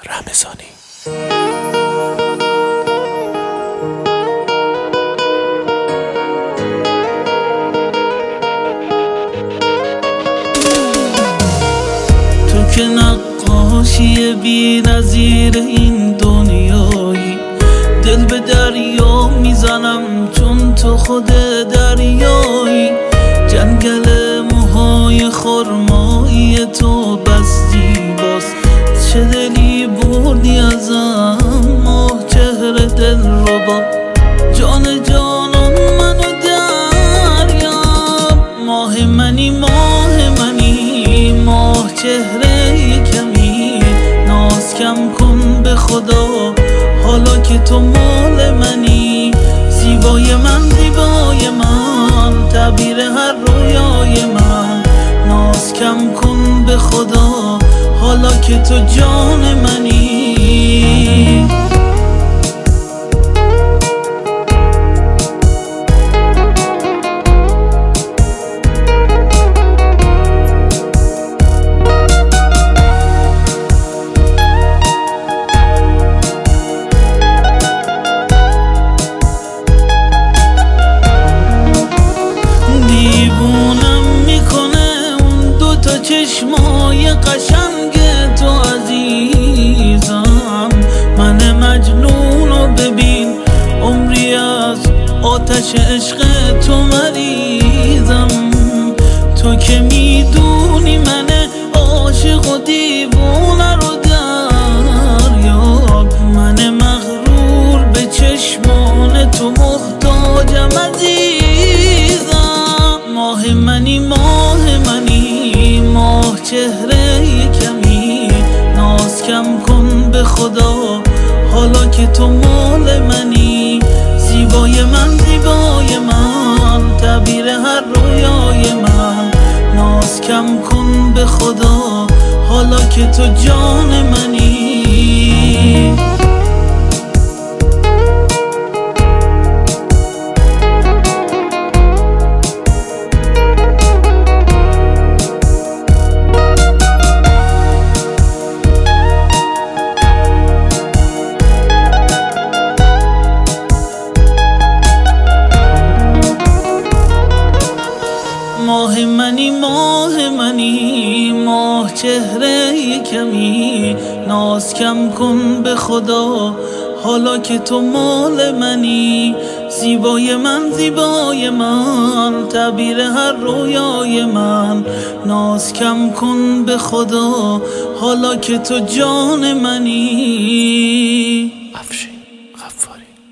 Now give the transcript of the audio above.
رمضانی. تو که نقاشی بی نظیر این دنیایی، دل به دریا میزنم چون تو خود دریایی. جنگل موهای خرمایی تو بس زیباست، چه دلی بردی ازم ماه چهره دل ربا. جان جانان منو دریا، ماه منی ماه منی، ماه چهره کمی ناز کم کن به خدا، حالا که تو مال منی. زیبای من زیبای من، تعبیر هر رویای من، ناز کم کن به خدا، حالا که تو جان منی. دیوونم میکنه اون دوتا چشمای قشنگ تو عزیزم. من مجنونو ببین، عمری از آتش عشق تو مریضم. تو که میدونی من عاشق و دیوونه رو دریاب، من مغرور به چشمان تو محتاجم عزیزم. ماه منی ماه منی، ماه چهره کمی ناز کم کن به خدا، حالا که تو مال منی. زیبای من زیبای من، تعبیر هر رویای من، ناز کم کن به خدا، حالا که تو جان منی. ماه منی ماه منی، ماه چهره کمی ناز کم کن به خدا، حالا که تو مال منی. زیبای من زیبای من، تعبیر هر رویای من، ناز کم کن به خدا، حالا که تو جان منی. افشین غفاری.